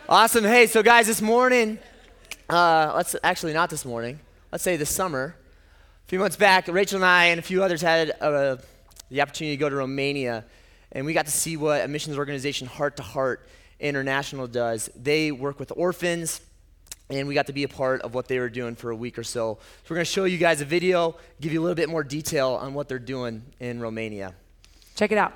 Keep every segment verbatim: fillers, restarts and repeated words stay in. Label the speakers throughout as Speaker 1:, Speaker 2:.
Speaker 1: Awesome. Hey, so guys, this morning, uh, let's actually not this morning. Let's say this summer, a few months back, Rachel and I and a few others had uh, the opportunity to go to Romania, and we got to see what a missions organization, Heart to Heart International, does. They work with orphans, and we got to be a part of what they were doing for a week or so. So we're going to show you guys a video, give you a little bit more detail on what they're doing in Romania.
Speaker 2: Check it out.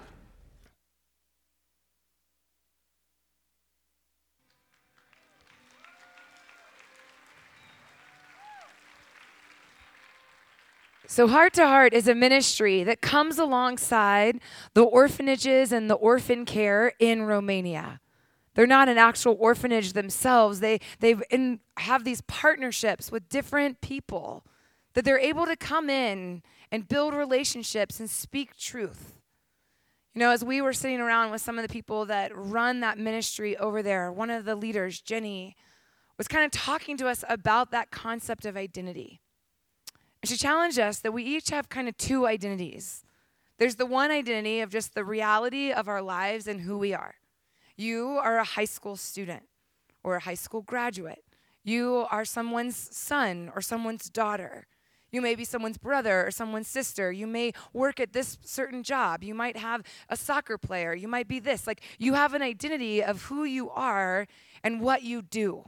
Speaker 2: So Heart to Heart is a ministry that comes alongside the orphanages and the orphan care in Romania. They're not an actual orphanage themselves. They they have these partnerships with different people that they're able to come in and build relationships and speak truth. You know, as we were sitting around with some of the people that run that ministry over there, one of the leaders, Jenny, was kind of talking to us about that concept of identity. And she challenged us that we each have kind of two identities. There's the one identity of just the reality of our lives and who we are. You are a high school student or a high school graduate. You are someone's son or someone's daughter. You may be someone's brother or someone's sister. You may work at this certain job. You might have a soccer player. You might be this. Like, you have an identity of who you are and what you do.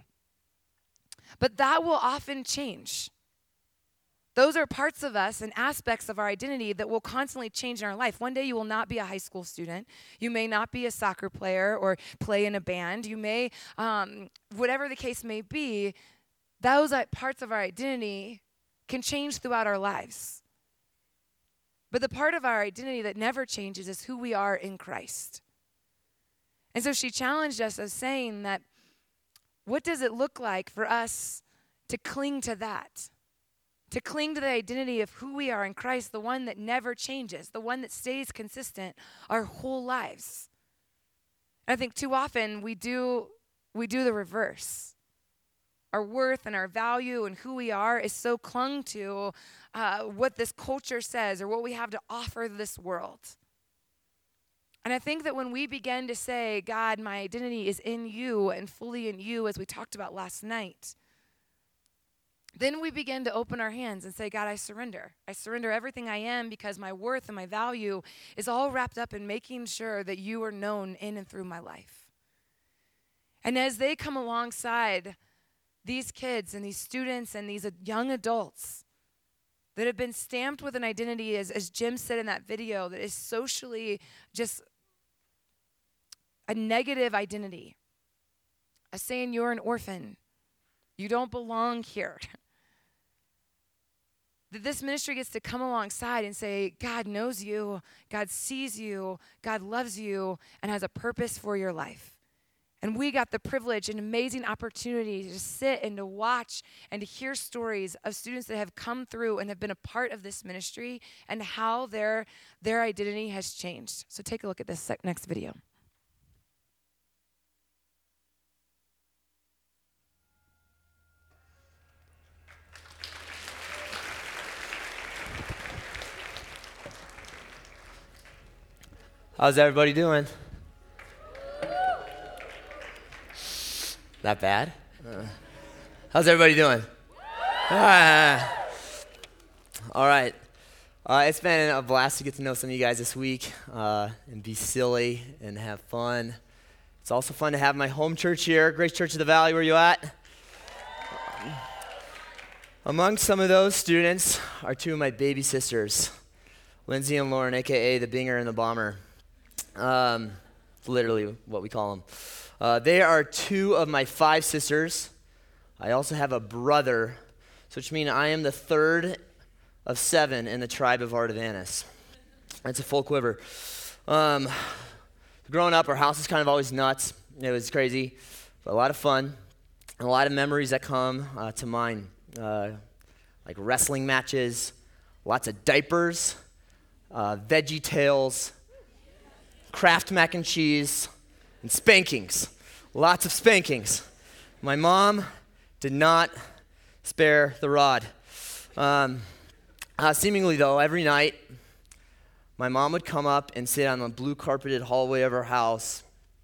Speaker 2: But that will often change. Those are parts of us and aspects of our identity that will constantly change in our life. One day you will not be a high school student. You may not be a soccer player or play in a band. You may, um, whatever the case may be, those parts of our identity can change throughout our lives. But the part of our identity that never changes is who we are in Christ. And so she challenged us of saying that, what does it look like for us to cling to that? To cling to the identity of who we are in Christ, the one that never changes, the one that stays consistent our whole lives. And I think too often we do we do the reverse. Our worth and our value and who we are is so clung to uh, what this culture says or what we have to offer this world. And I think that when we begin to say, God, my identity is in you and fully in you, as we talked about last night, then we begin to open our hands and say, God, I surrender. I surrender everything I am because my worth and my value is all wrapped up in making sure that you are known in and through my life. And as they come alongside these kids and these students and these young adults that have been stamped with an identity, as, as Jim said in that video, that is socially just a negative identity, a saying you're an orphan, you don't belong here. That this ministry gets to come alongside and say, God knows you, God sees you, God loves you, and has a purpose for your life. And we got the privilege and amazing opportunity to sit and to watch and to hear stories of students that have come through and have been a part of this ministry and how their, their identity has changed. So take a look at this next video.
Speaker 1: How's everybody doing? That bad? Uh, how's everybody doing? Ah. All right. Uh, it's been a blast to get to know some of you guys this week uh, and be silly and have fun. It's also fun to have my home church here, Grace Church of the Valley. Where you at? Um, among some of those students are two of my baby sisters, Lindsay and Lauren, a k a the Binger and the Bomber. Um, literally what we call them. Uh, they are two of my five sisters. I also have a brother, so which means I am the third of seven in the tribe of Artavanus. That's a full quiver. Um, growing up, our house is kind of always nuts. It was crazy, but a lot of fun, and a lot of memories that come uh, to mind, uh, like wrestling matches, lots of diapers, uh, Veggie Tales, Kraft mac and cheese, and spankings. Lots of spankings. My mom did not spare the rod. Um, uh, seemingly, though, every night, my mom would come up and sit on the blue carpeted hallway of our house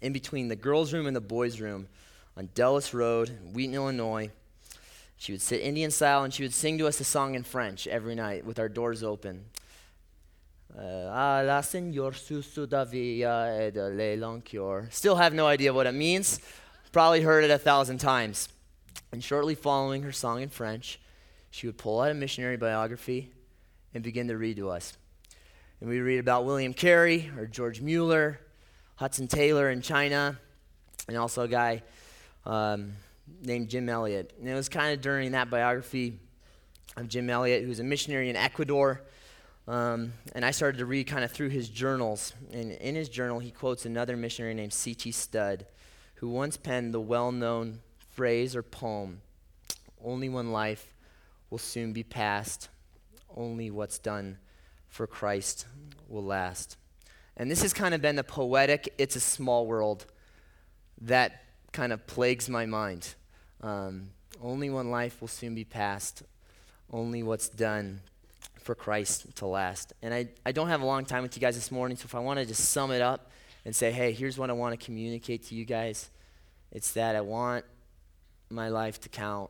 Speaker 1: in between the girls' room and the boys' room on Dulles Road in Wheaton, Illinois. She would sit Indian style, and she would sing to us a song in French every night with our doors open. Uh, ah, la Seigneur sous da via et de l'élancour. Still have no idea what it means. Probably heard it a thousand times. And shortly following her song in French, she would pull out a missionary biography and begin to read to us. And we read about William Carey or George Mueller, Hudson Taylor in China, and also a guy um, named Jim Elliot. And it was kind of during that biography of Jim Elliot, who was a missionary in Ecuador. Um, and I started to read kind of through his journals. And in his journal, he quotes another missionary named C T Studd, who once penned the well-known phrase or poem, "Only one life will soon be past. Only what's done for Christ will last." And this has kind of been the poetic, it's a small world that kind of plagues my mind. Um, only one life will soon be past. Only what's done for Christ to last. And I, I don't have a long time with you guys this morning, so if I want to just sum it up and say, hey, here's what I want to communicate to you guys, it's that I want my life to count.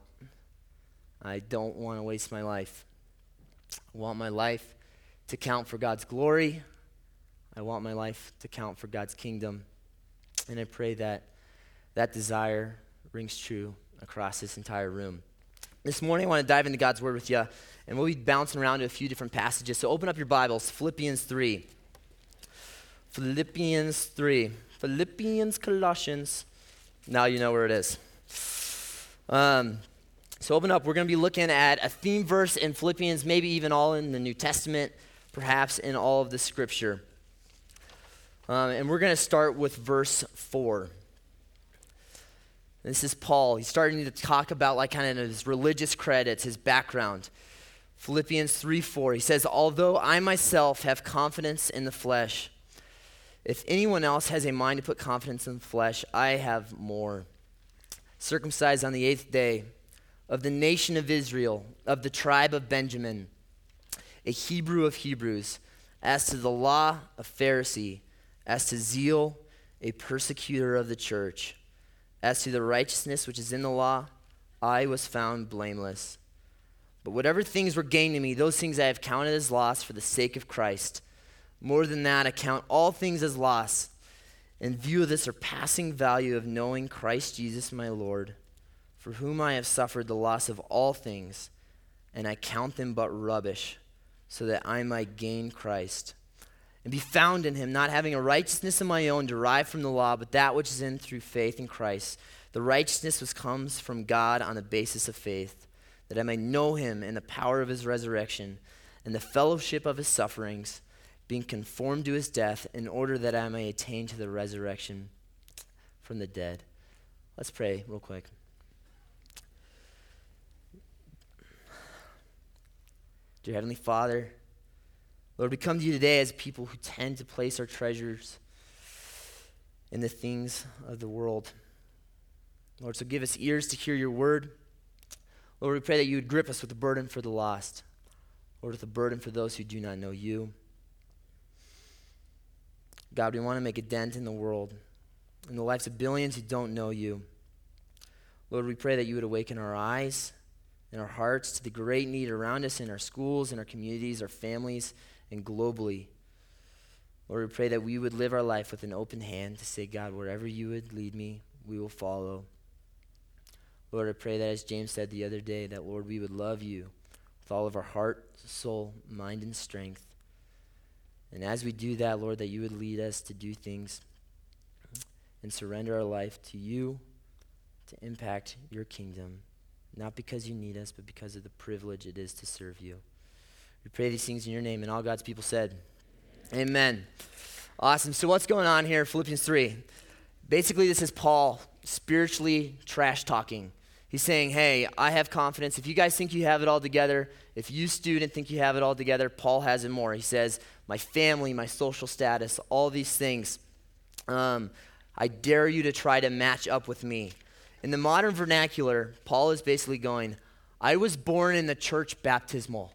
Speaker 1: I don't want to waste my life. I want my life to count for God's glory. I want my life to count for God's kingdom. And I pray that that desire rings true across this entire room. This morning I want to dive into God's word with you, and we'll be bouncing around to a few different passages. So open up your Bibles, Philippians three. Philippians three. Philippians, Colossians. Now you know where it is. Um, so open up. We're going to be looking at a theme verse in Philippians, maybe even all in the New Testament, perhaps in all of the Scripture. Um, and we're going to start with verse four. This is Paul. He's starting to talk about like kind of his religious credits, his background. Philippians three four. He says, "Although I myself have confidence in the flesh, if anyone else has a mind to put confidence in the flesh, I have more. Circumcised on the eighth day, of the nation of Israel, of the tribe of Benjamin, a Hebrew of Hebrews, as to the law, a Pharisee, as to zeal, a persecutor of the church. As to the righteousness which is in the law, I was found blameless. But whatever things were gained to me, those things I have counted as loss for the sake of Christ. More than that, I count all things as loss, in view of the surpassing value of knowing Christ Jesus my Lord, for whom I have suffered the loss of all things, and I count them but rubbish, so that I might gain Christ, and be found in him, not having a righteousness of my own derived from the law, but that which is in through faith in Christ, the righteousness which comes from God on the basis of faith, that I may know him in the power of his resurrection, and the fellowship of his sufferings, being conformed to his death, in order that I may attain to the resurrection from the dead." Let's pray real quick. Dear Heavenly Father, Lord, we come to you today as people who tend to place our treasures in the things of the world. Lord, so give us ears to hear your word. Lord, we pray that you would grip us with a burden for the lost. Lord, with a burden for those who do not know you. God, we want to make a dent in the world, in the lives of billions who don't know you. Lord, we pray that you would awaken our eyes and our hearts to the great need around us in our schools, in our communities, our families, and globally. Lord, we pray that we would live our life with an open hand to say, God, wherever you would lead me, we will follow. Lord, I pray that as James said the other day, that, Lord, we would love you with all of our heart, soul, mind, and strength. And as we do that, Lord, that you would lead us to do things and surrender our life to you to impact your kingdom, not because you need us, but because of the privilege it is to serve you. We pray these things in your name, and all God's people said, amen. Awesome. So what's going on here, Philippians three? Basically, this is Paul spiritually trash talking. He's saying, hey, I have confidence. If you guys think you have it all together, if you student think you have it all together, Paul has it more. He says, my family, my social status, all these things, um, I dare you to try to match up with me. In the modern vernacular, Paul is basically going, I was born in the church baptismal.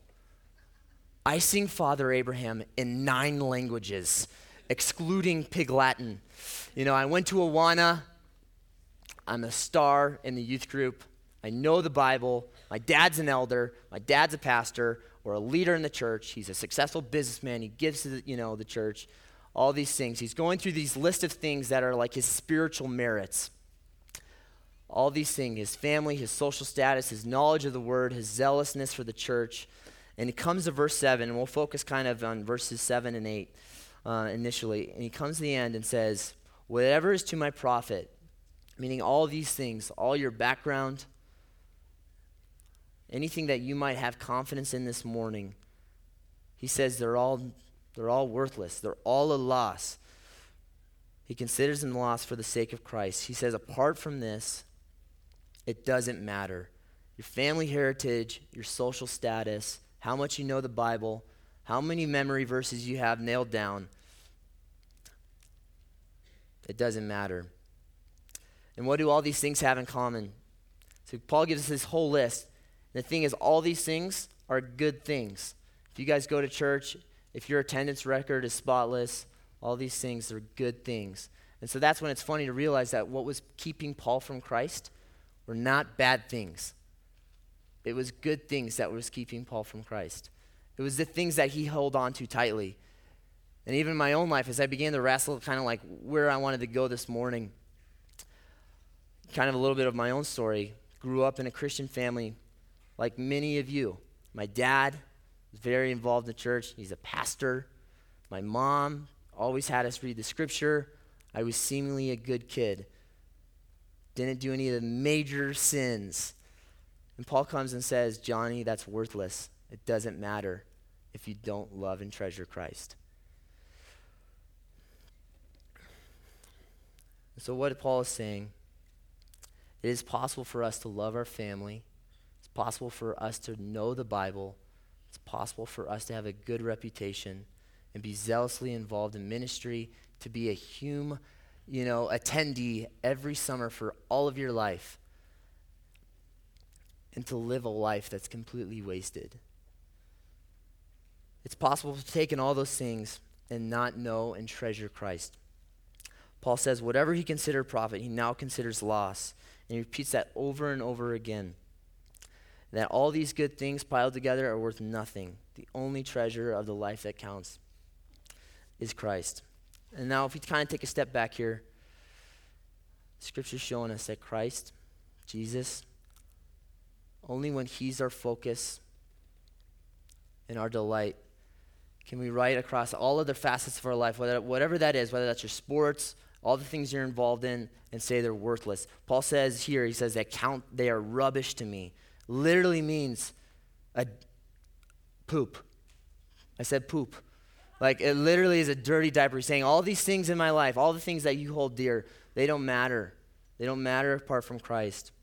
Speaker 1: I sing Father Abraham in nine languages, excluding Pig Latin. You know, I went to Awana. I'm a star in the youth group. I know the Bible. My dad's an elder. My dad's a pastor or a leader in the church. He's a successful businessman. He gives to the, you know, the church. All these things. He's going through these list of things that are like his spiritual merits. All these things, his family, his social status, his knowledge of the word, his zealousness for the church. And he comes to verse seven, and we'll focus kind of on verses seven and eight uh, initially. And he comes to the end and says, whatever is to my profit, meaning all these things, all your background, anything that you might have confidence in this morning, he says they're all they're all worthless. They're all a loss. He considers them lost for the sake of Christ. He says, apart from this, it doesn't matter. Your family heritage, your social status, how much you know the Bible, how many memory verses you have nailed down, it doesn't matter. And what do all these things have in common? So Paul gives us this whole list. The thing is, all these things are good things. If you guys go to church, if your attendance record is spotless, all these things are good things. And so that's when it's funny to realize that what was keeping Paul from Christ were not bad things. It was good things that was keeping Paul from Christ. It was the things that he held on to tightly. And even in my own life, as I began to wrestle kind of like where I wanted to go this morning, kind of a little bit of my own story. Grew up in a Christian family like many of you. My dad was very involved in the church. He's a pastor. My mom always had us read the scripture. I was seemingly a good kid. Didn't do any of the major sins. And Paul comes and says, Johnny, that's worthless. It doesn't matter if you don't love and treasure Christ. So what Paul is saying, it is possible for us to love our family. It's possible for us to know the Bible. It's possible for us to have a good reputation and be zealously involved in ministry, to be a Hume, you know, attendee every summer for all of your life, and to live a life that's completely wasted. It's possible to take in all those things and not know and treasure Christ. Paul says whatever he considered profit, he now considers loss. And he repeats that over and over again. That all these good things piled together are worth nothing. The only treasure of the life that counts is Christ. And now if we kind of take a step back here, Scripture's showing us that Christ, Jesus, only when he's our focus and our delight can we write across all other facets of our life, whether, whatever that is, whether that's your sports, all the things you're involved in, and say they're worthless. Paul says here, he says that count, they are rubbish to me. Literally means a poop. I said poop. Like it literally is a dirty diaper. He's saying all these things in my life, all the things that you hold dear, they don't matter. They don't matter apart from Christ.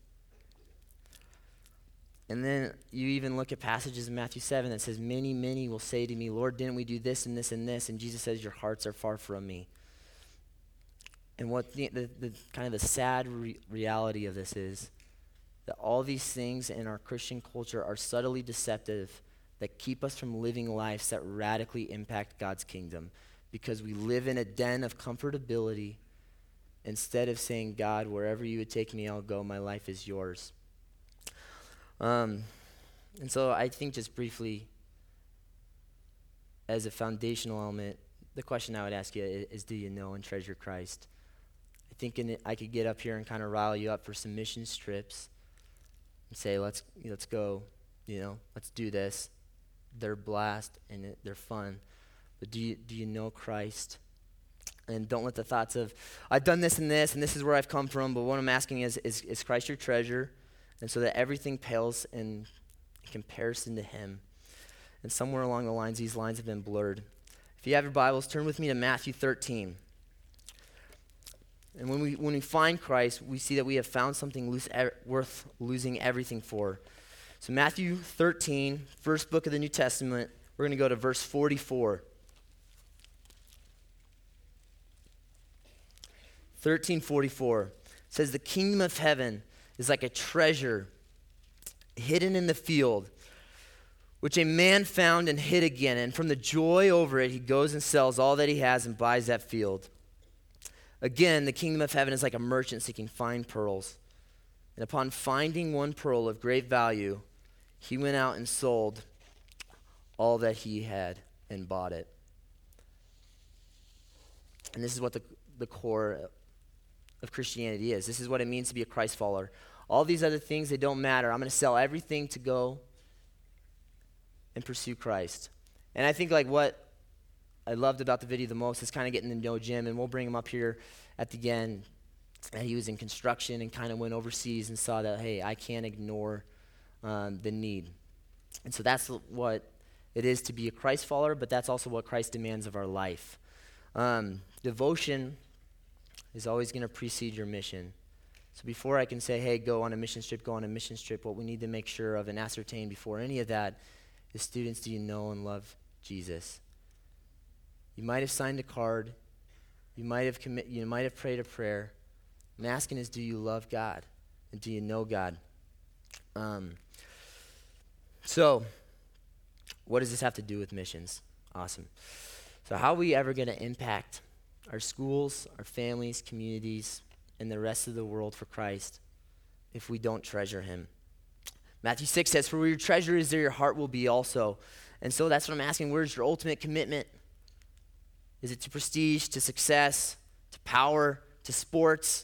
Speaker 1: And then you even look at passages in Matthew seven that says, many, many will say to me, Lord, didn't we do this and this and this? And Jesus says, your hearts are far from me. And what the, the, the kind of the sad re- reality of this is that all these things in our Christian culture are subtly deceptive that keep us from living lives that radically impact God's kingdom, because we live in a den of comfortability instead of saying, God, wherever you would take me, I'll go. My life is yours. Um, and so I think just briefly, as a foundational element, the question I would ask you is, is do you know and treasure Christ? I think in it, I could get up here and kind of rile you up for some mission trips and say, let's let's go, you know, let's do this. They're blast and it, they're fun. But do you, do you know Christ? And don't let the thoughts of, I've done this and this, and this is where I've come from, but what I'm asking is, is, is Christ your treasure? And so that everything pales in comparison to him. And somewhere along the lines, these lines have been blurred. If you have your Bibles, turn with me to Matthew thirteen. And when we when we find Christ, we see that we have found something loose, er, worth losing everything for. So Matthew thirteen, first book of the New Testament, we're going to go to verse forty-four. thirteen forty-four says, the kingdom of heaven is like a treasure hidden in the field, which a man found and hid again. And from the joy over it, he goes and sells all that he has and buys that field. Again, the kingdom of heaven is like a merchant seeking fine pearls. And upon finding one pearl of great value, he went out and sold all that he had and bought it. And this is what the, the core of Christianity is. This is what it means to be a Christ follower. All these other things, they don't matter. I'm going to sell everything to go and pursue Christ. And I think like what I loved about the video the most is kind of getting to know Jim, and we'll bring him up here at the end. And he was in construction and kind of went overseas and saw that, hey, I can't ignore um, the need. And so that's what it is to be a Christ follower, but that's also what Christ demands of our life. Um, devotion is always going to precede your mission. So before I can say, hey, go on a mission trip, go on a mission trip, what we need to make sure of and ascertain before any of that is, students, do you know and love Jesus? You might have signed a card. You might have commit, you might have prayed a prayer. I'm asking is, do you love God? And do you know God? Um, so, what does this have to do with missions? Awesome. So how are we ever going to impact our schools, our families, communities, and the rest of the world for Christ if we don't treasure him? Matthew six says, for where your treasure is, there your heart will be also. And so that's what I'm asking. Where's your ultimate commitment? Is it to prestige, to success, to power, to sports?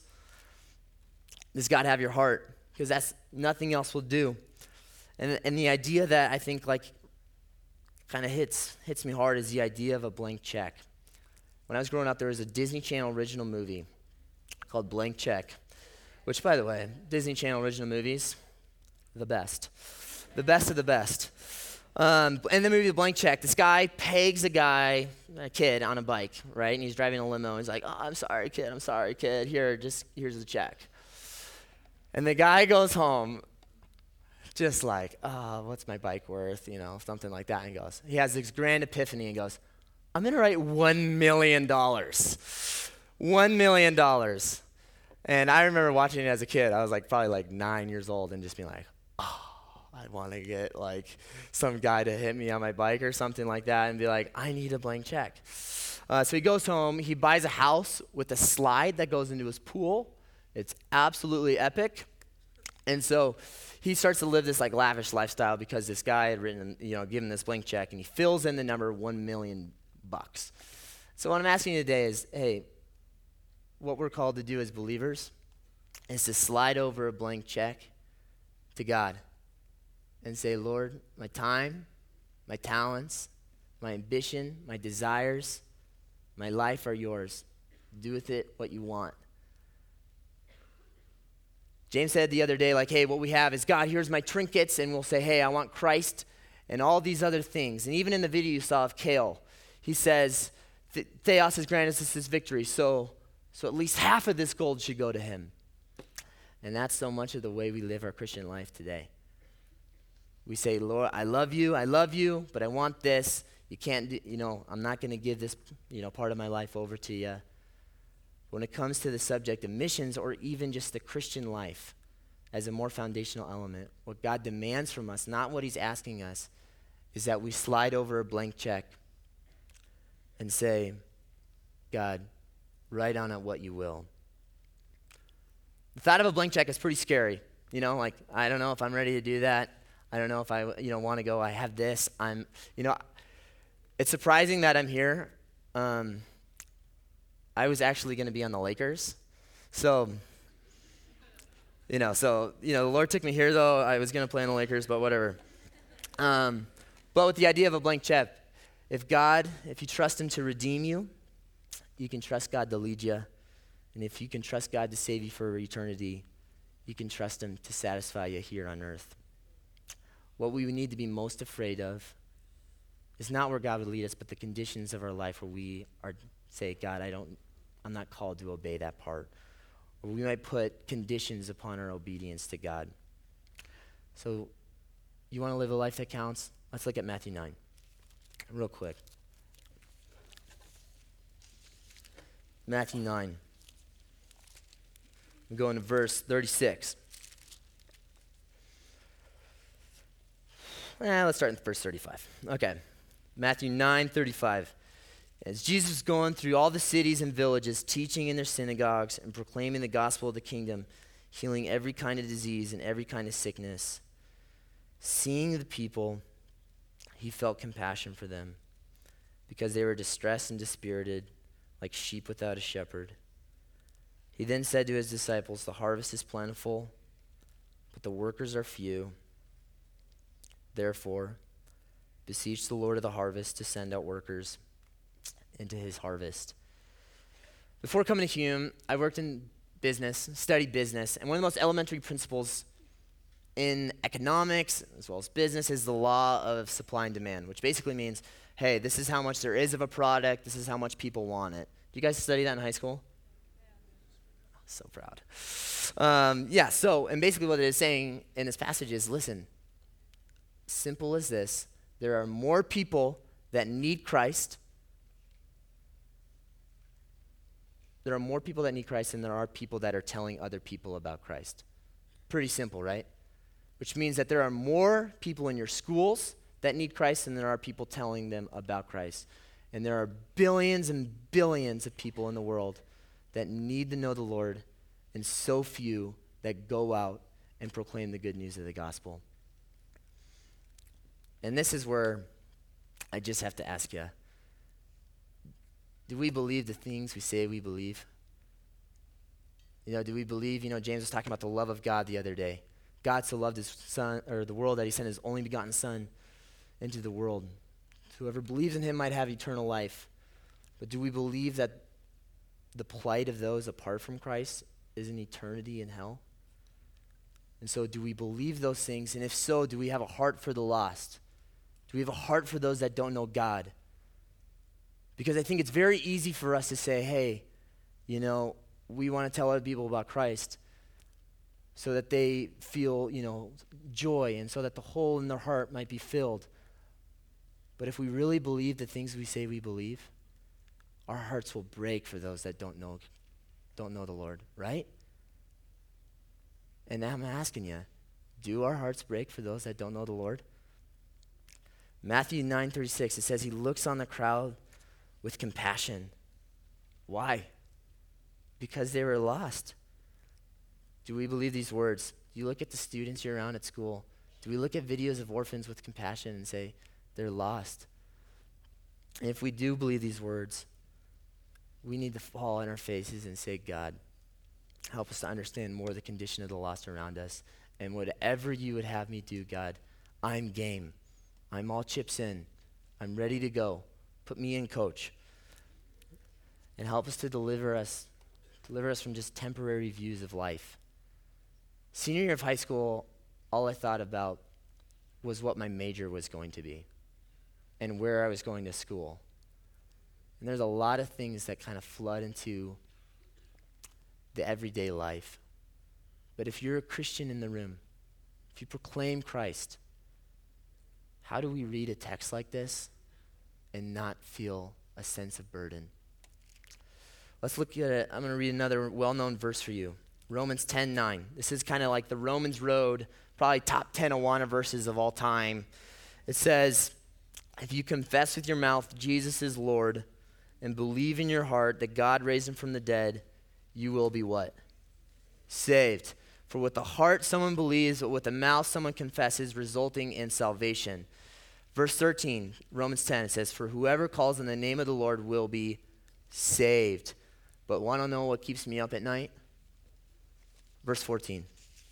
Speaker 1: Does God have your heart? Because that's nothing else will do. And, and the idea that I think like kind of hits hits me hard is the idea of a blank check. When I was growing up, there was a Disney Channel original movie called Blank Check, which, by the way, Disney Channel original movies, the best. The best of the best. Um, in the movie The Blank Check, this guy pegs a guy, a kid, on a bike, right? And he's driving a limo. He's like, oh, I'm sorry, kid. I'm sorry, kid. Here, just here's the check. And the guy goes home just like, oh, what's my bike worth? You know, something like that. And he goes, he has this grand epiphany and goes, I'm going to write one million dollars. one million dollars. And I remember watching it as a kid. I was like probably like nine years old and just being like, oh, I want to get like some guy to hit me on my bike or something like that and be like, I need a blank check. Uh, so he goes home. He buys a house with a slide that goes into his pool. It's absolutely epic. And so he starts to live this like lavish lifestyle because this guy had written, you know, given this blank check, and he fills in the number one million bucks. So what I'm asking you today is, hey, what we're called to do as believers is to slide over a blank check to God and say, Lord, my time, my talents, my ambition, my desires, my life are yours. Do with it what you want. James said the other day, like, hey, what we have is, God, here's my trinkets, and we'll say, hey, I want Christ and all these other things. And even in the video you saw of Kale, he says, Theos has granted us this victory, so, so at least half of this gold should go to him. And that's so much of the way we live our Christian life today. We say, Lord, I love you, I love you, but I want this. You can't, do, you know, I'm not going to give this, you know, part of my life over to you. When it comes to the subject of missions or even just the Christian life as a more foundational element, what God demands from us, not what he's asking us, is that we slide over a blank check and say, God, write on it what you will. The thought of a blank check is pretty scary. You know, like, I don't know if I'm ready to do that. I don't know if I, you know, want to go. I have this. I'm, you know, it's surprising that I'm here. Um, I was actually going to be on the Lakers. So, you know, so, you know, the Lord took me here, though. I was going to play on the Lakers, but whatever. Um, but with the idea of a blank check, if God, if you trust him to redeem you, you can trust God to lead you. And if you can trust God to save you for eternity, you can trust him to satisfy you here on earth. What we need to be most afraid of is not where God would lead us, but the conditions of our life where we are say, God, I don't, I'm not called to obey that part. Or we might put conditions upon our obedience to God. So you want to live a life that counts? Let's look at Matthew nine real quick. Matthew nine. We go into verse thirty-six. Eh, let's start in verse thirty-five. Okay. Matthew nine thirty-five. As Jesus was going through all the cities and villages, teaching in their synagogues and proclaiming the gospel of the kingdom, healing every kind of disease and every kind of sickness, seeing the people, he felt compassion for them because they were distressed and dispirited, like sheep without a shepherd. He then said to his disciples, "The harvest is plentiful, but the workers are few. Therefore, beseech the Lord of the harvest to send out workers into his harvest." Before coming to Hume, I worked in business, studied business, and one of the most elementary principles in economics as well as business is the law of supply and demand, which basically means, hey, this is how much there is of a product, this is how much people want it. Do you guys study that in high school? Yeah. So proud. Um, yeah, so, and basically what it is saying in this passage is, listen, simple as this, there are more people that need Christ. There are more people that need Christ than there are people that are telling other people about Christ. Pretty simple, right? Which means that there are more people in your schools that need Christ than there are people telling them about Christ. And there are billions and billions of people in the world that need to know the Lord, and so few that go out and proclaim the good news of the gospel. And this is where I just have to ask you, do we believe the things we say we believe? You know, do we believe, you know, James was talking about the love of God the other day. God so loved his son, or the world, that he sent his only begotten son into the world. Whoever believes in him might have eternal life. But do we believe that the plight of those apart from Christ is an eternity in hell? And so do we believe those things? And if so, do we have a heart for the lost? Do we have a heart for those that don't know God? Because I think it's very easy for us to say, hey, you know, we want to tell other people about Christ so that they feel, you know, joy, and so that the hole in their heart might be filled. But if we really believe the things we say we believe, our hearts will break for those that don't know, don't know the Lord, right? And now I'm asking you, do our hearts break for those that don't know the Lord? Matthew nine thirty-six, it says he looks on the crowd with compassion. Why? Because they were lost. Do we believe these words? Do you look at the students you're around at school? Do we look at videos of orphans with compassion and say, they're lost? And if we do believe these words, we need to fall on our faces and say, God, help us to understand more the condition of the lost around us. And whatever you would have me do, God, I'm game. I'm all chips in. I'm ready to go. Put me in, coach. And help us to deliver us, deliver us from just temporary views of life. Senior year of high school, all I thought about was what my major was going to be and where I was going to school. And there's a lot of things that kind of flood into the everyday life. But if you're a Christian in the room, if you proclaim Christ, how do we read a text like this and not feel a sense of burden? Let's look at it. I'm going to read another well-known verse for you. Romans ten nine. This is kind of like the Romans Road, probably top ten Awana verses of all time. It says, if you confess with your mouth Jesus is Lord and believe in your heart that God raised him from the dead, you will be what? Saved. For with the heart someone believes, but with the mouth someone confesses, resulting in salvation. Verse thirteen, Romans ten, it says, for whoever calls on the name of the Lord will be saved. But want to know what keeps me up at night? Verse fourteen.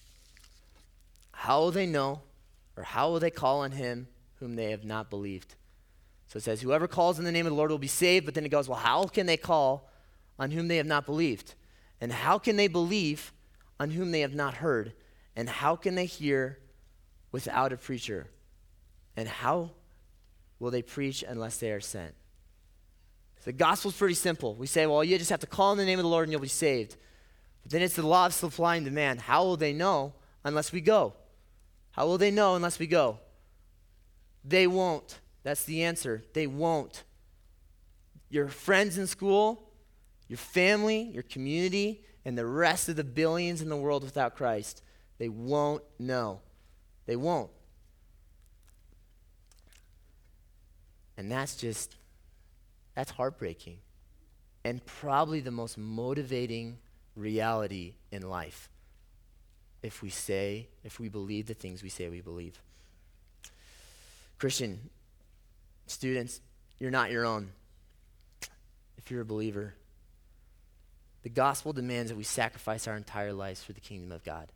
Speaker 1: How will they know, or how will they call on him whom they have not believed? So it says, whoever calls in the name of the Lord will be saved, but then it goes, well, how can they call on whom they have not believed? And how can they believe on whom they have not heard? And how can they hear without a preacher? And how will they preach unless they are sent? So the gospel's pretty simple. We say, well, you just have to call in the name of the Lord and you'll be saved. But then it's the law of supply and demand. How will they know unless we go? How will they know unless we go? They won't. That's the answer. They won't. Your friends in school, your family, your community, and the rest of the billions in the world without Christ, they won't know. They won't. And that's just That's heartbreaking and probably the most motivating reality in life if we say, if we believe the things we say we believe. Christian students, you're not your own. If you're a believer, the gospel demands that we sacrifice our entire lives for the kingdom of God.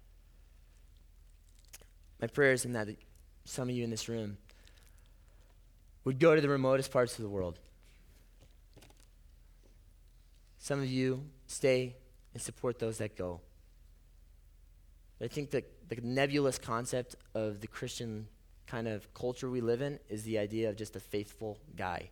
Speaker 1: My prayer is in that some of you in this room would go to the remotest parts of the world. Some of you stay and support those that go. But I think that the nebulous concept of the Christian kind of culture we live in is the idea of just a faithful guy.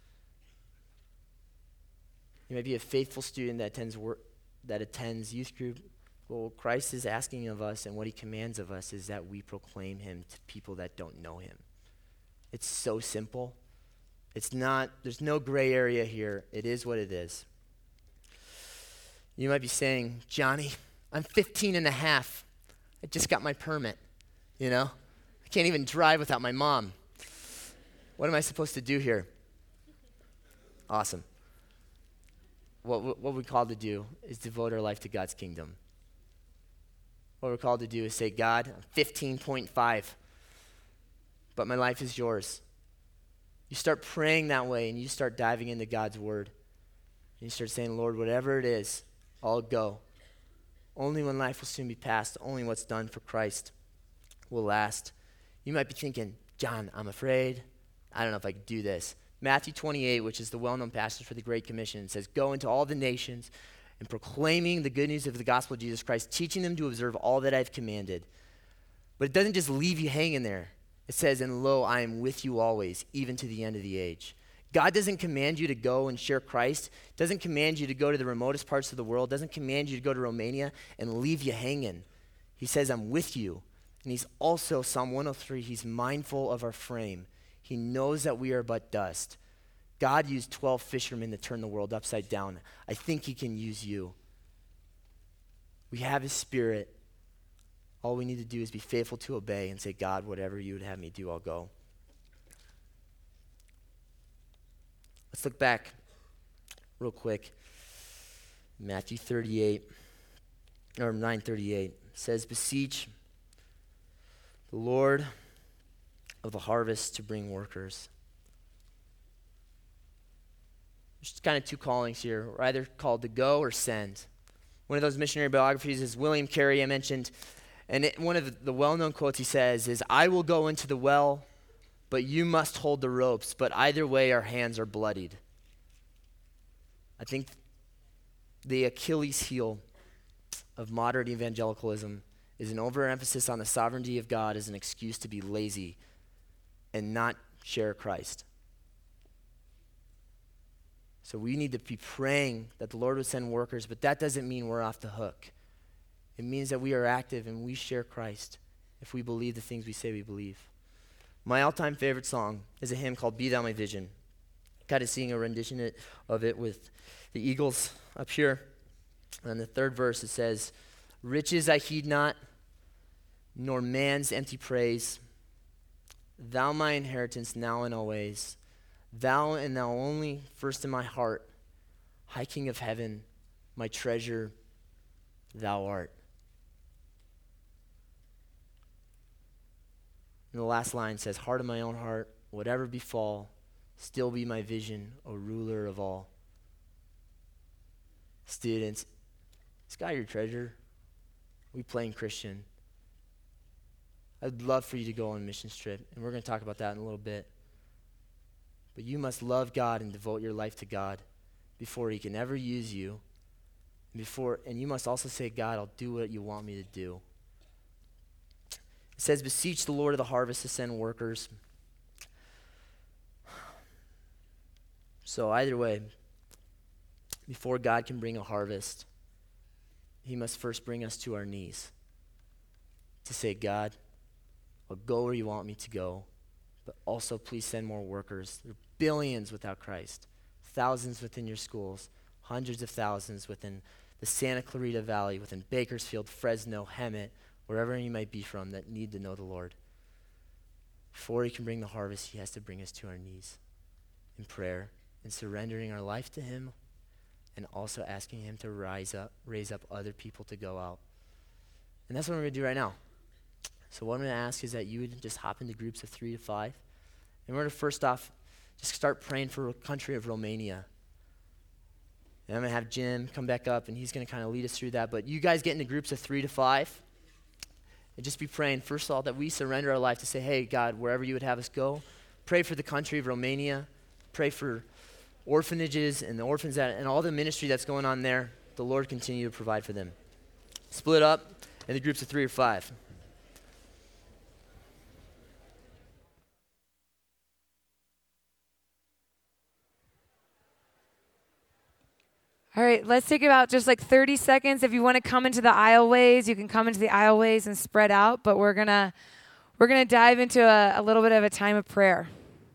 Speaker 1: You might be a faithful student that attends work, that attends youth group. Well, what Christ is asking of us and what he commands of us is that we proclaim him to people that don't know him. It's so simple. It's not, there's no gray area here. It is what it is. You might be saying, Johnny, I'm fifteen and a half. I just got my permit, you know? I can't even drive without my mom. What am I supposed to do here? Awesome. What, what we're called to do is devote our life to God's kingdom. What we're called to do is say, God, I'm fifteen point five, but my life is yours. You start praying that way and you start diving into God's word. And you start saying, Lord, whatever it is, I'll go. Only when life will soon be past, only what's done for Christ will last. You might be thinking, John, I'm afraid. I don't know if I could do this. Matthew twenty-eight, which is the well-known passage for the Great Commission, says, go into all the nations and proclaiming the good news of the gospel of Jesus Christ, teaching them to observe all that I've commanded. But it doesn't just leave you hanging there. It says, and lo, I am with you always, even to the end of the age. God doesn't command you to go and share Christ, doesn't command you to go to the remotest parts of the world, doesn't command you to go to Romania and leave you hanging. He says, I'm with you. And he's also, Psalm one oh three, he's mindful of our frame. He knows that we are but dust. God used twelve fishermen to turn the world upside down. I think he can use you. We have his spirit. All we need to do is be faithful to obey and say, God, whatever you would have me do, I'll go. Let's look back real quick. Matthew thirty-eight, or nine thirty-eight says, beseech the Lord of the harvest to bring workers. There's kind of two callings here. We're either called to go or send. One of those missionary biographies is William Carey, I mentioned, and it, one of the well-known quotes he says is, I will go into the well, but you must hold the ropes, but either way our hands are bloodied. I think the Achilles heel of modern evangelicalism is an overemphasis on the sovereignty of God as an excuse to be lazy and not share Christ. So we need to be praying that the Lord would send workers, but that doesn't mean we're off the hook. It means that we are active and we share Christ if we believe the things we say we believe. My all-time favorite song is a hymn called Be Thou My Vision. Got to sing a rendition it, of it with the Eagles up here. On the third verse it says, riches I heed not, nor man's empty praise. Thou my inheritance now and always. Thou and thou only, first in my heart. High King of heaven, my treasure, thou art. And the last line says, heart of my own heart, whatever befall, still be my vision, O ruler of all. Students, is God your treasure? We playing Christian. I'd love for you to go on a mission trip, and we're going to talk about that in a little bit. But you must love God and devote your life to God before he can ever use you. Before, and you must also say, God, I'll do what you want me to do. It says, beseech the Lord of the harvest to send workers. So either way, before God can bring a harvest, he must first bring us to our knees to say, God, I'll go where you want me to go, but also please send more workers. There are billions without Christ, thousands within your schools, hundreds of thousands within the Santa Clarita Valley, within Bakersfield, Fresno, Hemet, wherever you might be from that need to know the Lord. Before he can bring the harvest, he has to bring us to our knees in prayer and surrendering our life to him, and also asking him to rise up, raise up other people to go out. And that's what we're going to do right now. So what I'm going to ask is that you would just hop into groups of three to five. And we're going to first off just start praying for the country of Romania. And I'm going to have Jim come back up, and he's going to kind of lead us through that. But you guys get into groups of three to five. And just be praying, first of all, that we surrender our life to say, hey, God, wherever you would have us go. Pray for the country of Romania. Pray for orphanages and the orphans that, and all the ministry that's going on there. The Lord continue to provide for them. Split up into groups of three or five.
Speaker 2: All right, let's take about just like thirty seconds. If you want to come into the aisleways, you can come into the aisleways and spread out, but we're going to we're going to dive into a, a little bit of a time of prayer.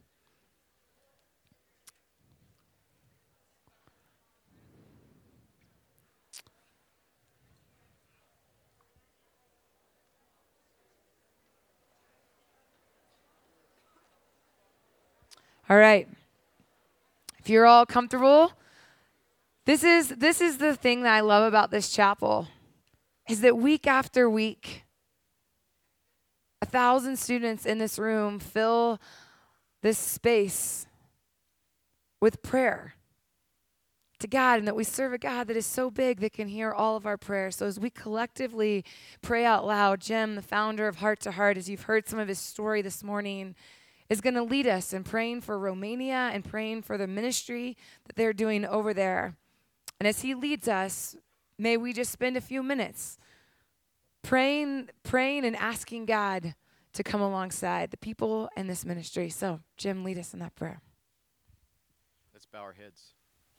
Speaker 2: All right. If you're all comfortable, This is this is the thing that I love about this chapel, is that week after week, a thousand students in this room fill this space with prayer to God, and that we serve a God that is so big that can hear all of our prayers. So as we collectively pray out loud, Jim, the founder of Heart to Heart, as you've heard some of his story this morning, is going to lead us in praying for Romania and praying for the ministry that they're doing over there. And as he leads us, may we just spend a few minutes praying, praying and asking God to come alongside the people in this ministry. So, Jim, lead us in that prayer.
Speaker 3: Let's bow our heads.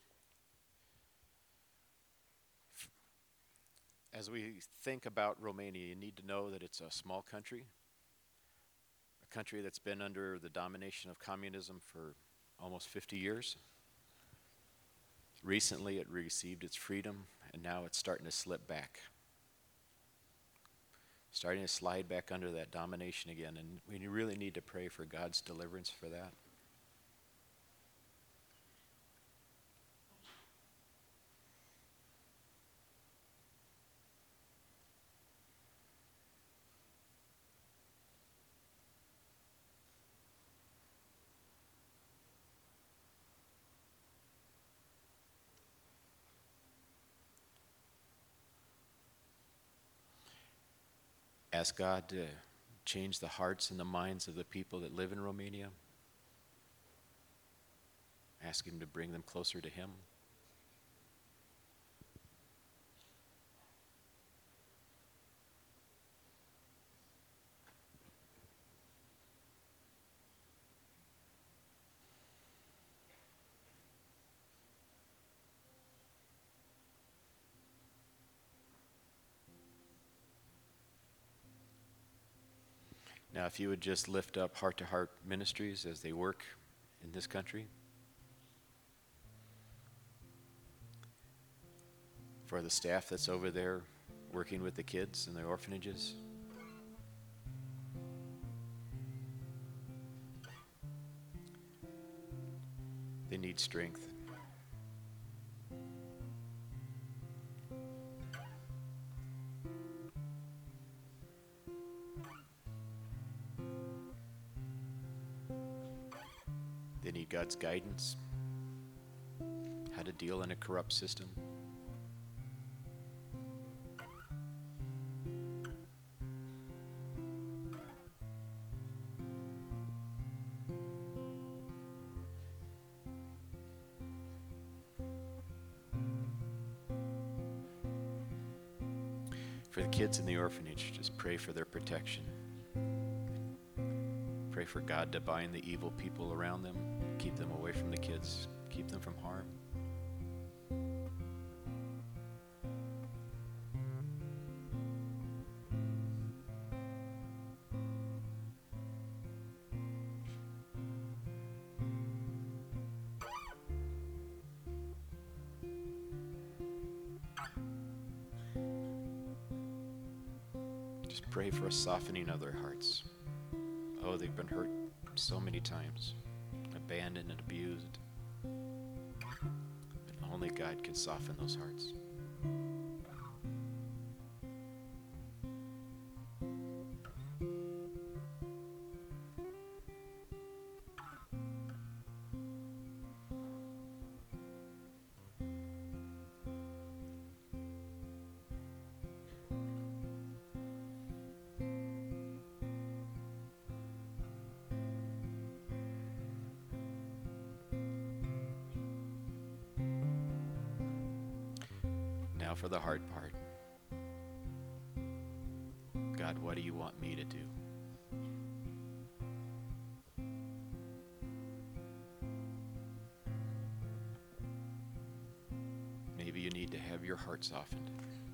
Speaker 3: As we think about Romania, you need to know that it's a small country, a country that's been under the domination of communism for almost fifty years. Recently, it received its freedom, and now it's starting to slip back. Starting to slide back under that domination again, and we really need to pray for God's deliverance for that. Ask God to change the hearts and the minds of the people that live in Romania. Ask him to bring them closer to him. Now, if you would just lift up Heart to Heart Ministries as they work in this country. For the staff that's over there working with the kids in the orphanages. They need strength. They need God's guidance, how to deal in a corrupt system. For the kids in the orphanage, just pray for their protection. Pray for God to bind the evil people around them, keep them away from the kids, keep them from harm. Just pray for a softening of their hearts. Oh, they've been hurt so many times, abandoned and abused. only God can soften those hearts. Now for the hard part. God, what do you want me to do? Maybe you need to have your heart softened.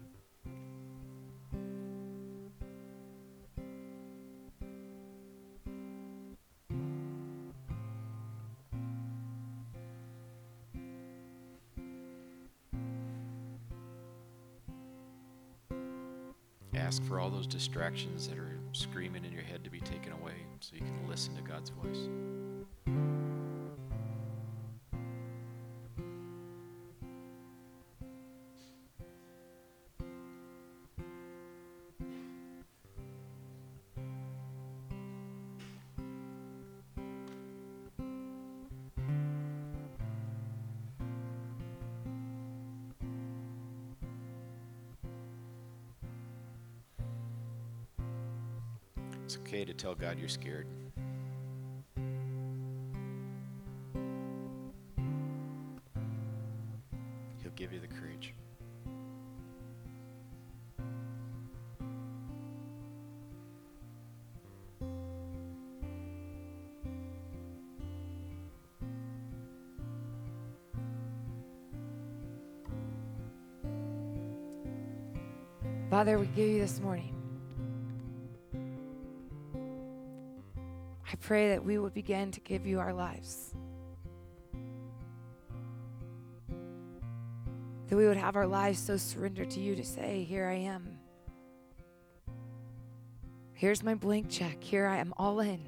Speaker 3: Ask for all those distractions that are screaming in your head to be taken away so you can listen to God's voice. It's okay to tell God you're scared. He'll give you the courage.
Speaker 2: Father, we give you this morning. I pray that we would begin to give you our lives. That we would have our lives so surrendered to you to say, here I am. Here's my blank check. Here I am, all in.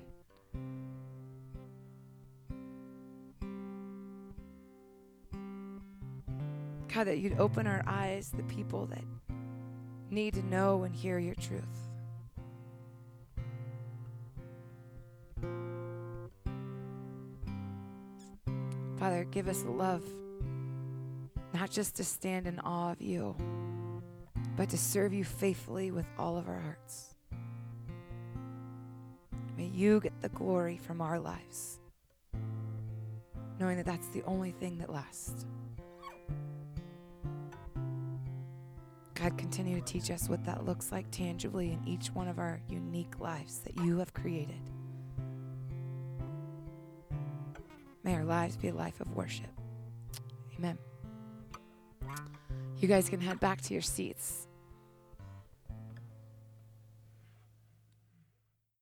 Speaker 2: God, that you'd open our eyes, the people that need to know and hear your truth. Father, give us love, not just to stand in awe of you, but to serve you faithfully with all of our hearts. May you get the glory from our lives, knowing that that's the only thing that lasts. God, continue to teach us what that looks like tangibly in each one of our unique lives that you have created. May our lives be a life of worship. Amen. You guys can head back to your seats.